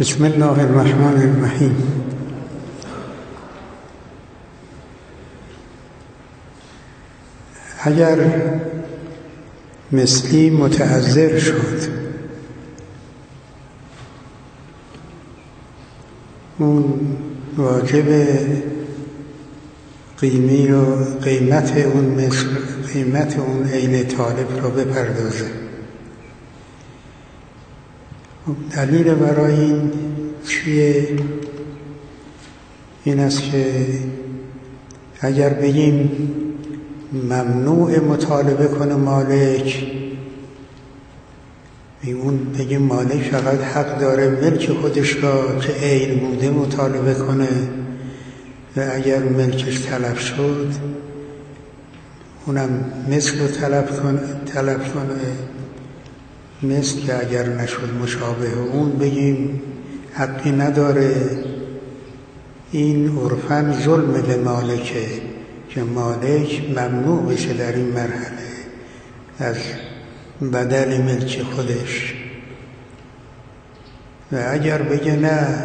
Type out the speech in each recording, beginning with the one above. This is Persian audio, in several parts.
بسم الله الرحمن الرحیم. اگر مثلی متعذر شد، اون واجب قیمت اون عین طالب را بپردازه. دلیل برای این چیه؟ این است که اگر بگیم ممنوع مطالبه کنه مالک، بگیم مالک فقط حق داره ملک خودش را که عین بوده مطالبه کنه و اگر ملکش تلف شد اونم مثل رو طلب کنه مثل که اگر نشد مشابه اون بگیم حقی نداره. این عرفاً ظلم به مالکه که مالک ممنوع بشه در این مرحله از بدل ملک خودش. و اگر بگه نه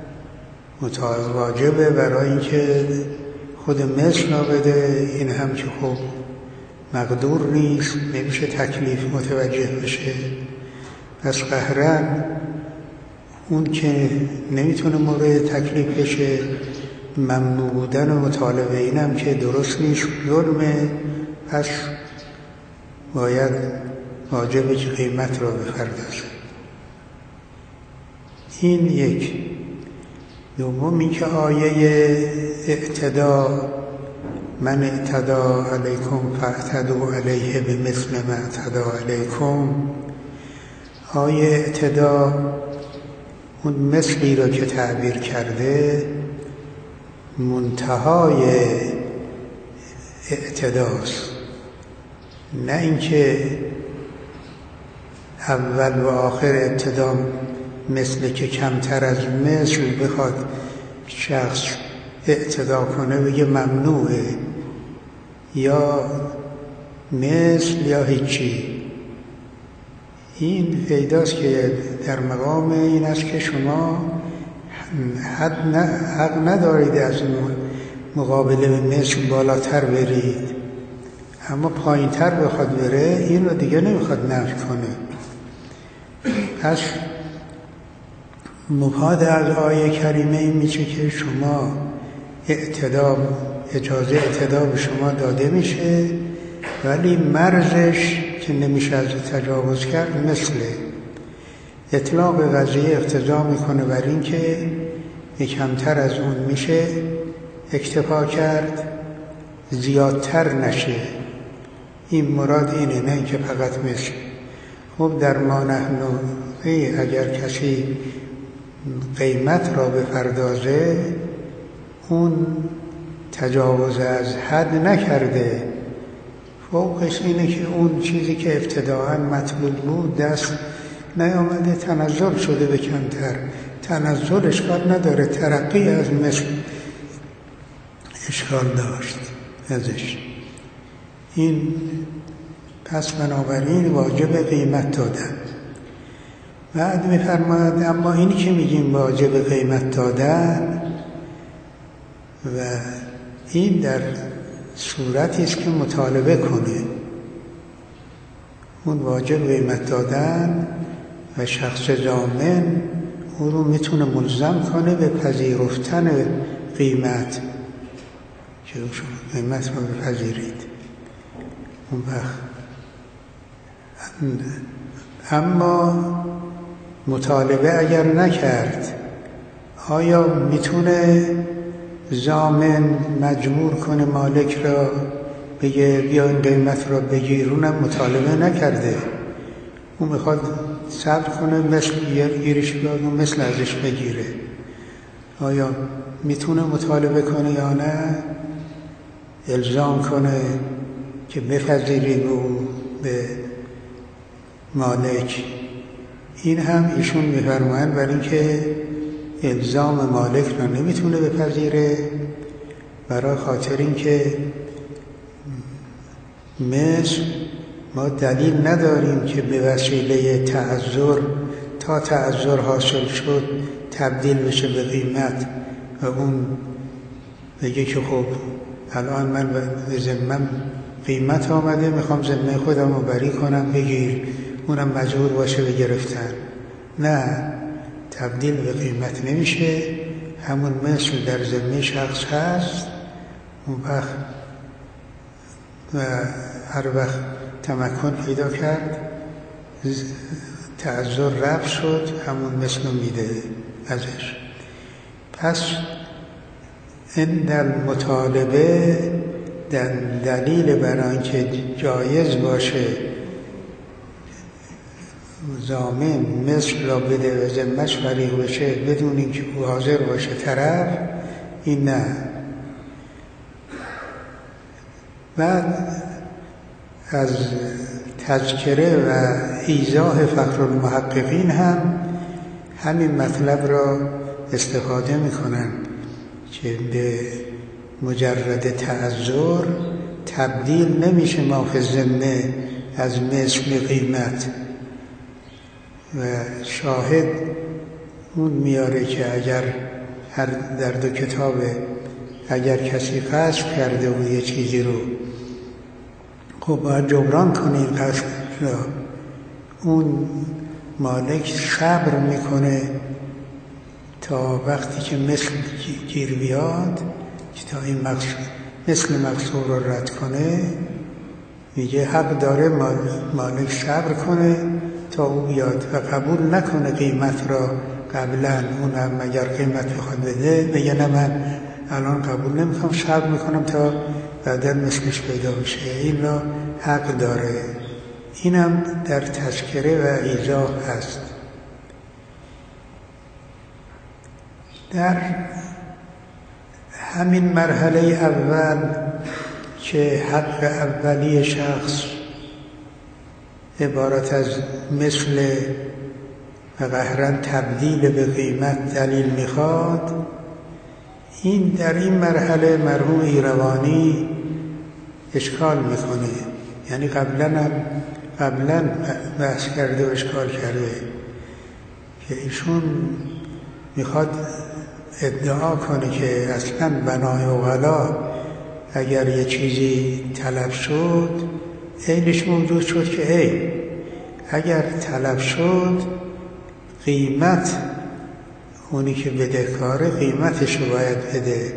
واجبه برای اینکه خود مثل را بده، این هم که خب مقدور نیست، نمیشه تکلیف متوجه بشه، پس قهرن اون که نمیتونه مورد تکلیف بشه ممنوع بودن و مطالبه اینم که درست نیست، ظلمه، پس باید واجبه که قیمت را بپردازه. این یک. دوم این که آیه اعتدا، من اعتدا علیکم فاعتدوا علیه بمثل ما اعتدا علیکم، آیه اعتدا اون مثلی را که تعبیر کرده منتهای اعتداست، نه اینکه اول و آخر ابتدا مثل که کمتر از مثل بخواد شخص اعتدا کنه بگه ممنوعه یا مثل یا هیچی. این پیداست که در مقام این است که شما حق ندارید از مقابله به مثل بالاتر برید، اما پایین تر بخواد بره این رو دیگه نمیخواد نفی کنه. پس مفاد از آیه کریمه این میشه که شما اجازه اعتدا به شما داده میشه، ولی مرزش که نمیشه از تجاوز کرد مثله. اطلاق قضیه اقتضا میکنه بر این که کمتر از اون میشه اکتفا کرد، زیادتر نشه. این مراد اینه، نه اینکه فقط مثل. خب در ما نحن اگر کسی قیمت را بپردازه اون تجاوز از حد نکرده، فوقش اینه که اون چیزی که ابتداعاً مطلوب بود دست نیامده، تنزل شده به کمتر. تنزل اشکال نداره، ترقی از مثل اشکال داشت ازش. این پس بنابراین واجب قیمت دادن. بعد می‌فرماید اما اینی که میگیم واجب قیمت دادن و این در صورتی است که مطالبه کنه، اون واجب قیمت دادن و شخص ضامن او رو میتونه ملزم کنه به پذیرفتن قیمت، که شما قیمت رو بپذیرید. اون وقت اما مطالبه اگر نکرد، آیا میتونه ضامن مجبور کنه مالک را بگه بیا این قیمت را بگیر؟ اونم مطالبه نکرده، اون میخواد صبر کنه مثل گیرش بیاد و مثل ازش بگیره. آیا میتونه مطالبه کنه یا نه؟ الزام کنه که بپذیرید به مالک. این هم ایشون میفرمایند برای اینکه الزام مالک را نمیتونه بپذیره، برای خاطر اینکه مثل ما دلیل نداریم که به وسیله تعذر تا تعذر حاصل شد تبدیل بشه به قیمت و اون بگه که خب الان من به ذمم قیمت آمده، میخوام ذمه خودم رو بری کنم، بگیر، اونم مجبور باشه به گرفتن. نه، تبدیل به قیمت نمیشه، همون مثل در ذمه شخص هست. اون وقت و هر وقت تمکن پیدا کرد تعذر رفع شد، همون مثل رو میده ازش. پس این در مطالبه در دلیل برای آنکه جایز باشه ضامن مثل را بده و ذمه‌اش فریغ بشه بدون اینکه او حاضر باشه طرف، این نه. بعد از تذکره و ایضاح فخر المحققین هم همین مطلب را استفاده میکنن که به مجرد تعذر تبدیل نمیشه ما فی الذمه از مثل قیمت. و شاهد اون میاره که اگر در دو کتابه اگر کسی قصد کرده بود یه چیزی رو، خب باید جبران کنه این قصد را. اون مالک صبر میکنه تا وقتی که مثل گیر بیاد که تا این مثل مقصود رو رد کنه. میگه حق داره مالک صبر کنه تا او بیاد و قبول نکنه قیمت را قبلا. اونم اگر قیمت بخواد بده بگه نه من الان قبول نمیکنم، صبر میکنم تا بعدا مثلش پیدا بشه. این را حق داره. اینم در تذکره و ایضاح هست. در همین مرحله اول که حق اولی شخص عبارت از مثل و قهرن تبدیل به قیمت دلیل میخواد، این در این مرحله مرحوم ایروانی اشکال میکنه. یعنی قبلا بحث کرده و اشکال کرده که ایشون میخواد ادعا کنه که اصلا بنای عقلا اگر یه چیزی طلب شد عینش موجود شد که عین اگر طلب شد قیمت اونی که بدهکاره قیمتش رو باید بده،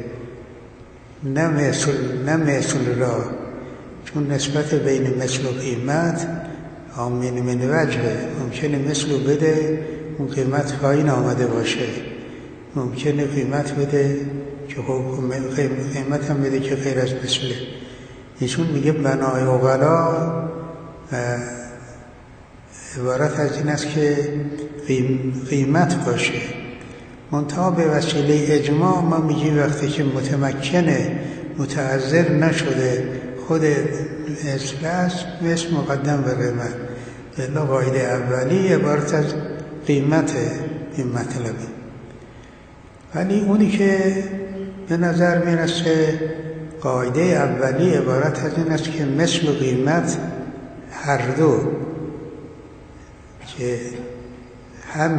نه مثل را، چون نسبت بین مثل و قیمت آمین من وجهه. ممکنه مثل رو بده اون قیمت پایین آمده باشه، ممکنه قیمت بده که خب قیمت هم بده که غیر از مثله. ایشون میگه بنای عقلا عبارت از این است که قیمت باشه. منتها به وسیله اجماع ما میگیم وقتی که متمکنه متعذر نشده خود مثل است، مثل مقدم به قیمت. بلا قاعده اولی عبارت از قیمت این مطلبه. ولی اونی که به نظر میرسه قاعده اولی عبارت از این است که مثل و قیمت هر دو که هم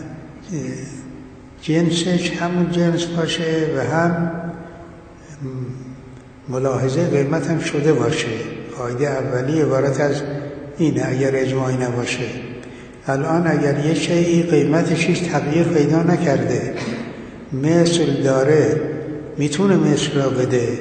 جنسش همون جنس باشه و هم ملاحظه قیمت هم شده باشه. قاعده اولی عبارت از اینه اگر اجماعی نباشه. الان اگر یه شیئی قیمتش هیچ تغییر پیدا نکرده، مثل داره، میتونه مثل را بده،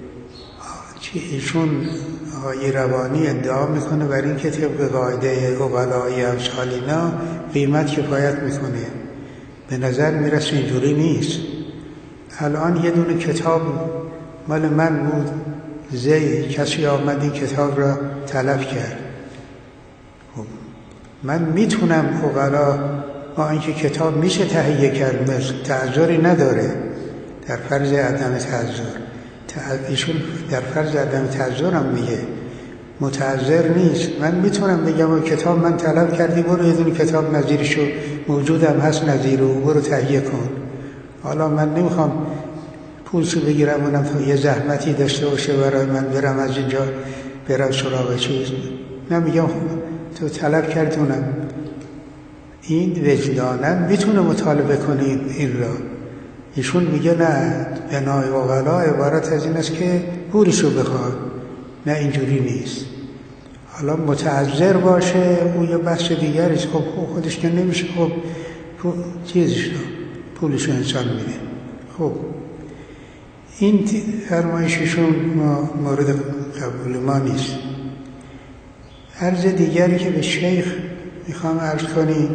ایشون ایروانی ادعا میکنه بر این که طبق قاعده عقلای امثالینا قیمت کفایت میکنه. به نظر میرسه اینجوری نیست. الان یه دونه کتاب مال من بود، کسی آمد این کتاب را طلب کرد. من میتونم عقلا با اینکه کتاب میشه تهیه کرد، تعذری نداره در فرض عدم تعذر. ایشون در فرض عدم تعذر هم میگه متعذر نیست. من میتونم بگم کتاب من طلب کردی، برو یه دونه کتاب نظیرشو موجودم هست نظیرو برو تهیه کن. حالا من نمیخوام پولشو بگیرم اونم تا یه زحمتی داشته باشه برای من برم از اینجا برم سراغ چیز. من میگم تو طلب کردونم این وجدانن میتونه مطالبه کنه این را. ایشون میگه نه، بنای عقلا عبارت از این است که پولشو بخواد. نه، اینجوری نیست. حالا متعذر باشه او یه بحث دیگریست. خب خودش که نمیشه، خب چیزش رو پولشو انسان میده. خب این فرمایششون مورد قبول ما نیست. عرض دیگری که به شیخ میخوام عرض کنیم،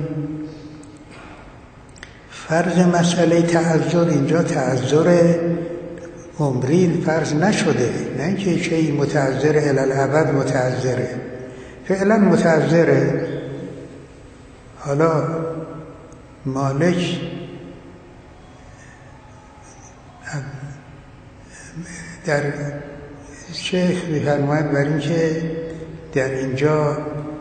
فرض مسئله تعذر اینجا تعذر عمری فرض نشده، نه اینکه شیء متعذر الالعبد متعذره، فعلا متعذره. حالا مالک در شیخ می‌فرماید بر این که در اینجا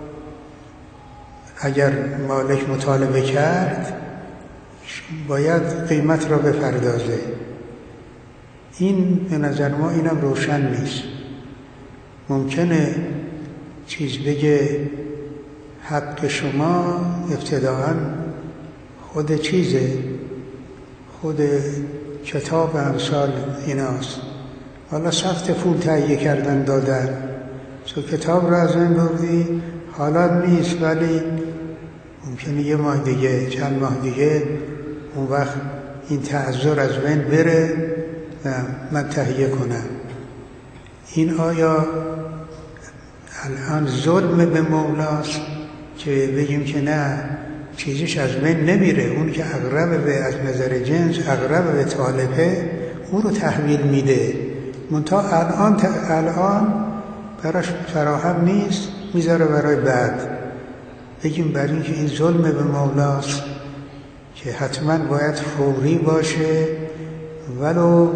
اگر مالک مطالبه کرد باید قیمت را بپردازه. این به نظر ما اینم روشن نیست. ممکنه چیز بگه حق شما ابتداعاً خود چیزه، خود کتاب امثال ایناست، حالا سخت پول تهیه کردن دادن، تو کتاب را از این بردی حالا نیست، ولی ممکنه یه ماه دیگه چند ماه دیگه اون وقت این تعذر از بین بره و من تهیه کنم. این آیا الان ظلم به مولاست که بگیم که نه چیزش از بین نمیره، اون که اقرب به از نظر جنس اقرب به طالبه اون رو تحویل میده، منتها الان براش فراهم نیست، میذاره برای بعد. بگیم برای اینکه این ظلم به مولاست که حتما باید فوری باشه ولو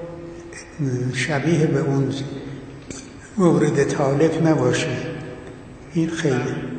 شبیه به اون مورد طالب نباشه. این خیلی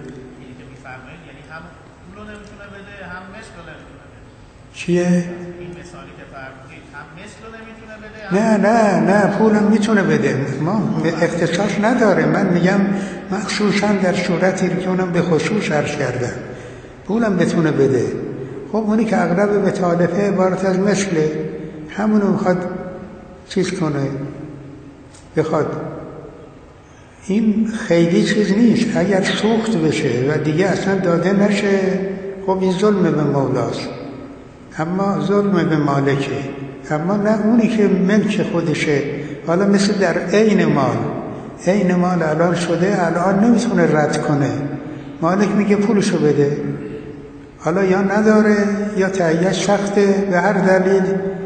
چیه؟ این مثالی که فرمودید هم مثل رو نمیتونه بده، نه پولم میتونه بده، ما اختصاص نداره. من میگم مخصوصا در صورتی که اونم به خصوص عرض کردم پولم بتونه بده. خب اونی که اقرب به طالبه عبارت از مثله، همونو میخواد چیز کنه بخواد. این خیلی چیز نیست. اگر سوخت بشه و دیگه اصلا داده نشه، خب این ظلم به مولاست، اما ظلم به مالکه. اما نه اونی که ملک خودشه، حالا مثل در عین مال الان شده، الان نمیتونه رد کنه، مالک میگه پولشو بده، حالا یا نداره یا تهیه‌اش سخته به هر دلیل،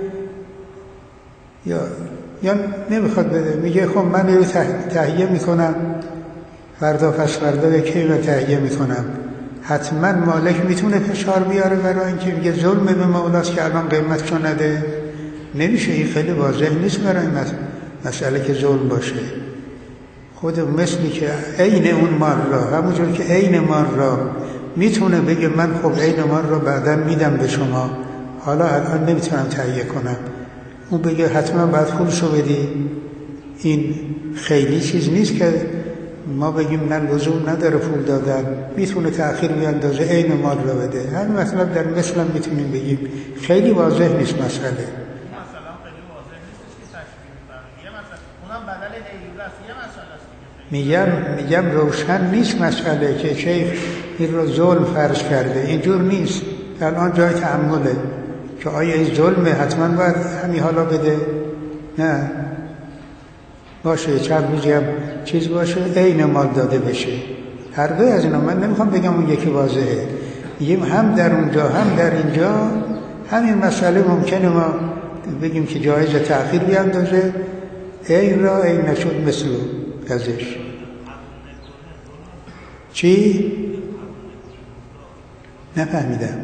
یا نمیخواد بده، میگه خب من رو تهیه میکنم فردا پس فردا کی رو تهیه میکنم. حتما مالک میتونه فشار بیاره برای اینکه میگه ظلم به مولاست که الان قیمتشو نده. نمیشه، این خیلی واضح نیست برای مسئله که ظلم باشه. خود مثلی که عین اون مال را، همونجور که عین مال را میتونه بگه من خب عین مال را بعداً میدم به شما، حالا الان نمیتونم تهیه کنم، اون بگه حتما باید پولشو بدی. این خیلی چیز نیست که ما بگیم نه لزوم نداره پول دادن، میتونه تأخیر بیاندازه عین مال را بده. همین مطلب در مثل هم میتونیم بگیم. خیلی واضح نیست مسئله. میگم روشن نیست مسئله که شیخ این رو ظلم فرض کرده، اینجور نیست. الان جای تأمله که آیا این ظلمه حتما باید همین حالا بده؟ نه، باشه چند روزی هم چیز باشه عین مال داده بشه. هر دوی از اینا، من نمیخوام بگم اون یکی واضحه، میگیم هم در اونجا هم در اینجا همین مسئله ممکنه ما بگیم که جایز تأخیر بیاندازه، عین را عین نشد مثل ازش. چی؟ نفهمیدم.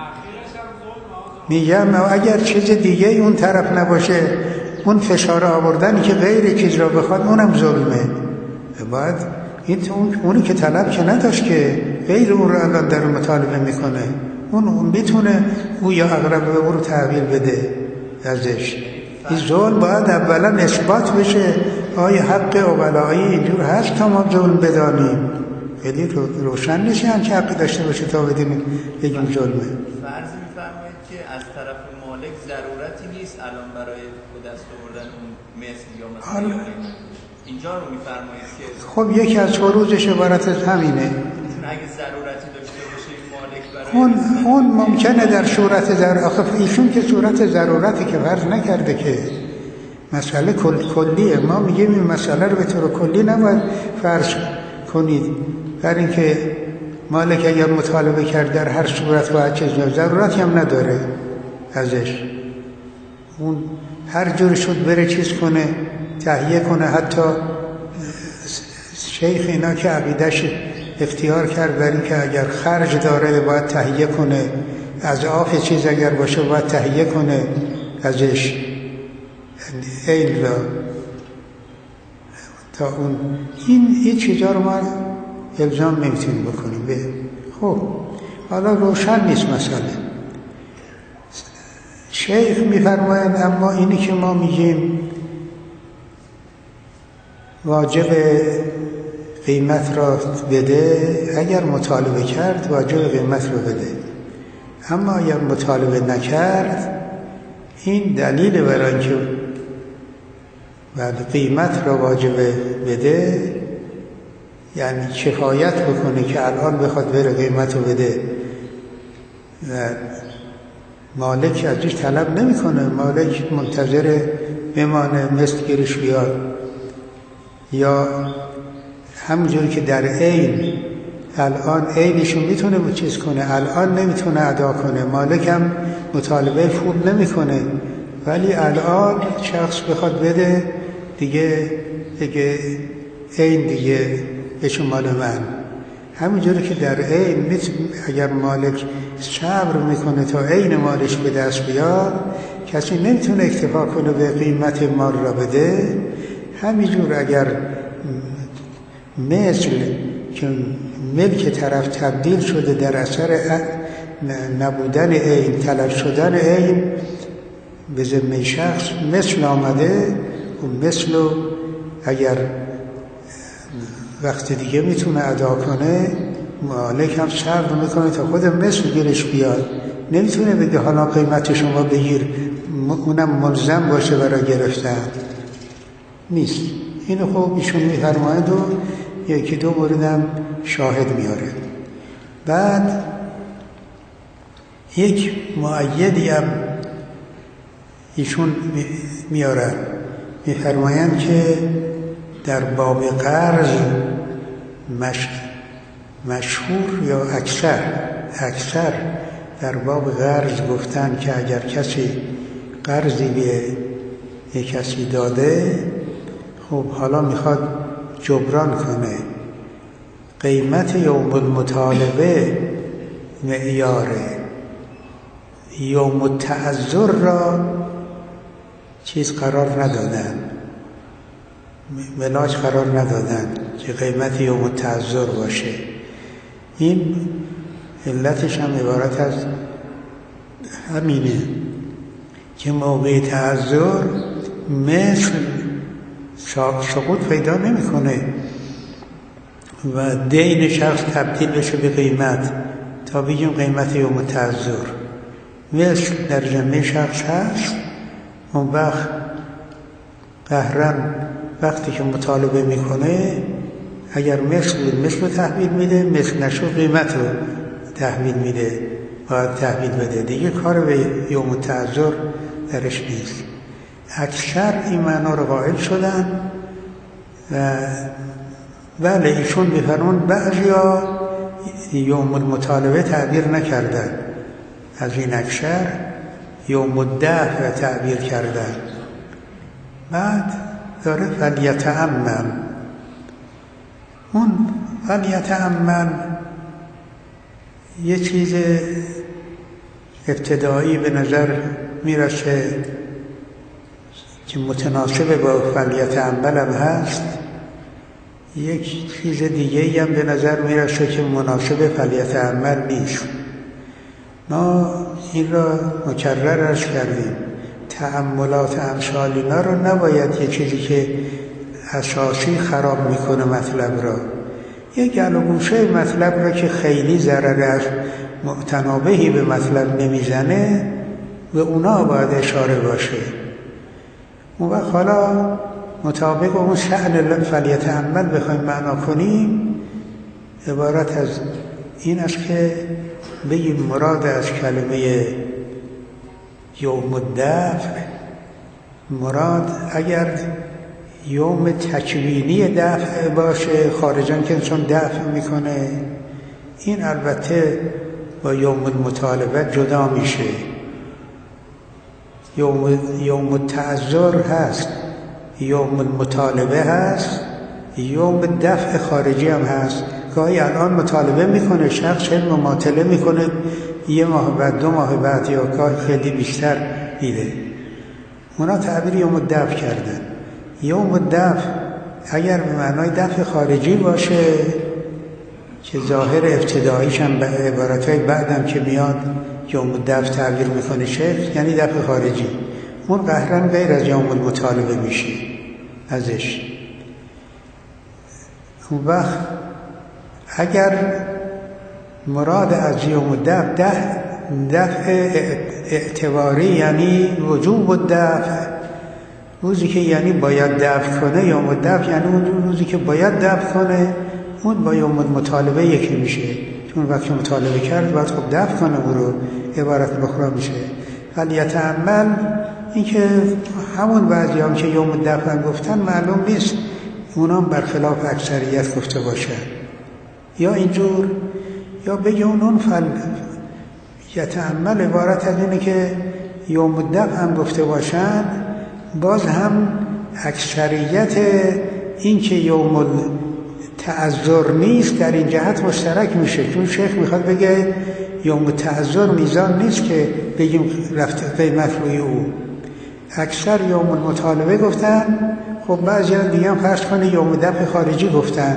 میگم اگر چیز دیگه اون طرف نباشه، اون فشار آوردنی که غیر چیز را بخواد اونم ظلمه. باید اونی که طلب که نداشت که غیر اون رو الان در مطالبه میکنه، اون بتونه او یا اقرب به اون رو تحویل بده ازش. این ظلم باید اولا اثبات بشه، آیا حق اولیایی اینجور هست تا ما ظلم بدانیم. خیلی روشن نیست همچه حقی داشته باشه تا بدیم بگیم ظلمه. فرض می‌فرمایید که از طرف مالک ضرورتی نیست الان برای به دست آوردن اون مثل یا مثلا اینجا رو می‌فرمایید که خب یکی از فروضش عبارت از همینه. اگه ضرورتی داشته باشه مالک برای اون ممکنه در صورت آخه ایشون که صورت ضرورتی که فرض نکرده که مسئله کلیه. ما میگیم این مسئله رو به طور کلی نباید فرض کنید، برای اینکه مالک اگر مطالبه کرد در هر صورت باید چیز ضرورتی هم نداره ازش، اون هر جور شد بره چیز کنه تهیه کنه. حتی شیخ اینا که عقیدش اختیار کرد برای اینکه اگر خرج داره باید تهیه کنه، از آف چیز اگر باشه باید تهیه کنه ازش ایل را تا اون این چیزا رو ما الزام نمیتونیم بکنیم به. خب حالا روشن نیست مسئله. شیخ میفرماید اما اینی که ما میگیم واجب قیمت را بده، اگر مطالبه کرد واجب قیمت را بده، اما اگر مطالبه نکرد این دلیل برای اینکه بعد قیمت را واجب بده، یعنی کفایت بکنه که الان بخواد بره قیمت رو بده و مالک ازش طلب نمیکنه، مالک منتظر بمانه مثل گیرش بیاد، یا همونجوری که در عین الان عینشو میتونه با چیز کنه الان نمیتونه ادا کنه، مالک هم مطالبه پول نمیکنه، ولی الان شخص بخواد بده دیگه عین دیگه بهش مال من. همونجوری که در عین اگر مالک صبر میکنه تا عین مالش به دست بیاد، کسی نمیتونه اکتفا کنه به قیمت مال را بده. همینجور اگر مثل که ملک طرف تبدیل شده در اثر نبودن عین، طلب شدن عین به ذمه شخص مثل آمده، و مثل اگر وقت دیگه میتونه ادا کنه، مالک هم صبر میکنه تا خود مثل گیرش بیاد، نمیتونه بگه حالا قیمت شما بگیر، اونم ملزم باشه برای گرفتن، نیست. اینو خب ایشون میفرماید و یکی دو موردم شاهد میاره. بعد یک مؤیدی هم ایشون میارن، میفرمایند که در باب قرض مشهور یا اکثر در باب قرض گفتن که اگر کسی قرضی به کسی داده، خب حالا میخواد جبران کنه، قیمت یوم المطالبه معیاره، یوم التعذر را چیز قرار ندادن، ملاک قرار ندادن که قیمت یوم التعذر باشه. این علتش هم عبارت از همینه که موقع تعذر مثل سقوط پیدا نمیکنه و دین شخص تبدیل بشه به قیمت تا بگیم قیمت یوم التعذر. مثل در ذمه شخص هست، اون وقت قهرن وقتی که مطالبه میکنه اگر مثل تحویل میده، مثل نشو قیمت رو تحویل میده، باید تحویل بده دیگه، کار به یوم التعذر درش نیست. اکثر این معنا رو قائل شدن و بله ایشون میفرمون بعضیا یوم المطالبه تعبیر نکردن، از این اکثر یوم الدفع تعبیر کردن. بعد داره فلیتأمن، اون فلیتأمن یه چیز ابتدایی به نظر میرسه که متناسب با فلیتأمن هم هست، یک چیز دیگه هم به نظر میرسه که مناسب فلیتأمن نیست. ما این را مکرر عرض کردیم، تأملات امثال اینا رو نباید یه چیزی که اساسی خراب میکنه مطلب را، یک گل و گوشه مطلب را که خیلی ضرر از متنابهی به مطلب نمیزنه به اونا باید اشاره باشه. اون وقت حالا مطابق اون شأن فلیتأمل بخوایم معنا کنیم، عبارت از این است که بگیم مراد از کلمه یوم الدفع، مراد اگر یوم تکوینی دفع باشه، خارجان که انسان دفع میکنه، این البته با یوم المطالبه جدا میشه. یوم التعذر هست، یوم المطالبه هست، یوم دفع خارجی هم هست. گاهی الان مطالبه میکنه شخص، خیلی مماطله میکنه، یه ماه بعد 2 ماه بعد یا گاهی خیلی بیشتر میده، اونا تعبیر یوم الدفع کردن. یوم الدفع اگر به معنای دفع خارجی باشه که ظاهر ابتداییش هم به عبارتهای بعدم که میاد یوم الدفع تعبیر میکنه شیخ، یعنی دفع خارجی، اون قهرن غیر از یوم المطالبه میشه ازش. اون وقت اگر مراد از یوم الدفع دفع اعتباری یعنی وجوب الدفع، روزی که یعنی باید دفع کنه، یوم الدفع یعنی اون روزی که باید دفع کنه، اون با یوم المطالبه یکی میشه، چون وقتی مطالبه کرد باید خب دفع کنه، او رو عبارت بخورا میشه. فلیتأمل این که همون بعضی هم که یوم الدفع هم گفتن معلوم نیست اونام برخلاف اکثریت گفته باشن، یا اینجور یا بگه اون یتأمل عبارت از اینه که یوم الدفع هم گفته باشن، باز هم اکثریت این که یوم التعذر نیست در این جهت مشترک میشه، چون شیخ میخواد بگه یوم التعذر میزان نیست که بگیم رفته قیمت روی او. اکثر یوم المطالبه گفتن، خب بعضی دیگه هم فرض کنه یوم دفع خارجی گفتن.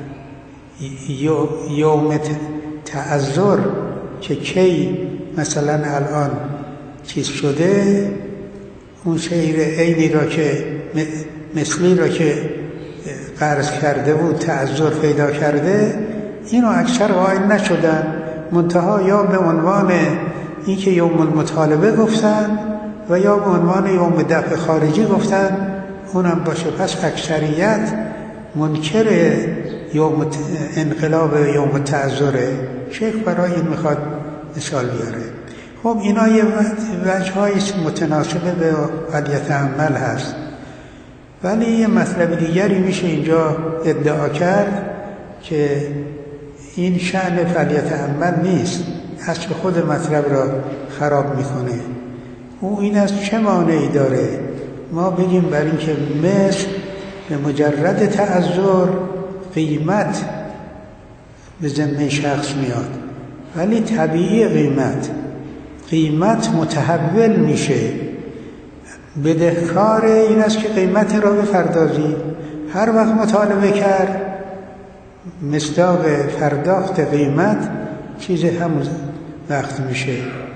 یوم تعذر که کی مثلا الان چیز شده، اون شعر عینی را که مثلی را که قرض کرده بود تعذر پیدا کرده، اینو اکثر قائل نشدن، منتها یا به عنوان این که یوم المطالبه گفتن و یا به عنوان یوم دفع خارجی گفتن، اونم باشه. پس اکثریت منکر یوم انقلاب یوم تعذره. شیخ برای این میخواد مثال بیاره. خب اینا یه وجه‌های متناسبه به فلیتأمل هست، ولی یه مطلب دیگری میشه اینجا ادعا کرد که این شأن فلیتأمل نیست، اصل خود مطلب را خراب میکنه. او این از چه مانعی داره؟ ما بگیم بر این که مثل به مجرد تعذر قیمت به ذمه شخص میاد، ولی طبیعی قیمت متحول میشه. بدهکار این است که قیمت را بپردازی. هر وقت مطالبه کرد مصداق پرداخت قیمت چیز همون وقت میشه.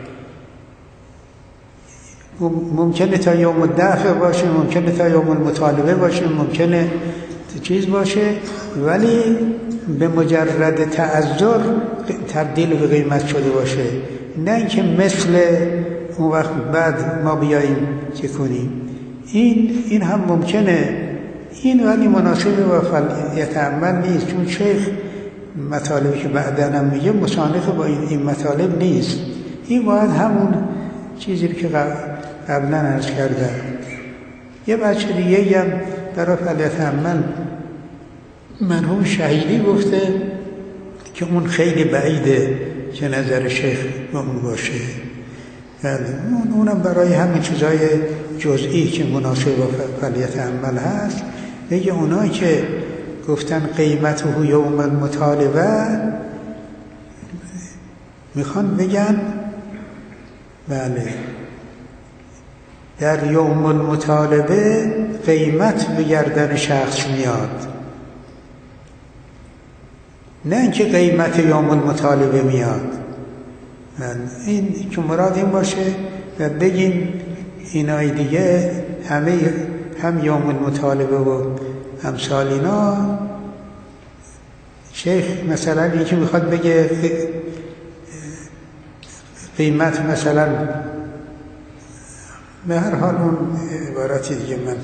ممکنه تا یوم الدفع باشه، ممکنه تا یوم المطالبه باشه، ممکنه چیز باشه، ولی به مجرد تعذر تبدیل به قیمت شده باشه، نه اینکه مثل اون وقت بعد ما بیاییم چه کنیم. این هم ممکنه، این ولی مناسب با فلیتأمل نیست، چون شیخ مطالبی که بعداً هم میگه مصانف با این مطالب نیست. این باید همون چیزی که قبلا عرض کردم. یه بچه دیگه هم برای فلیتأمل مرحوم شهیدی گفته که اون خیلی بعیده که نظر شیخ با اون باشه. اونم برای همین چیزای جزئی که مناسب با فلیتأمل هست، بگه اونایی که گفتن قیمته یوم المطالبه میخوان بگن بله در یوم المطالبه قیمت به گردن شخص میاد، نه اینکه قیمت یوم المطالبه میاد. این که مراد این باشه و بگیم اینای دیگه همه هم یوم المطالبه و همسال اینا شیخ مثلا یکی میخواد بگه قیمت مثلا، به هر حال اون عبارتی دیگه من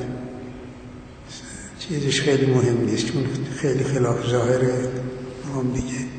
چیزش خیلی مهم نیست، چون خیلی خلاف ظاهر هم دیگه.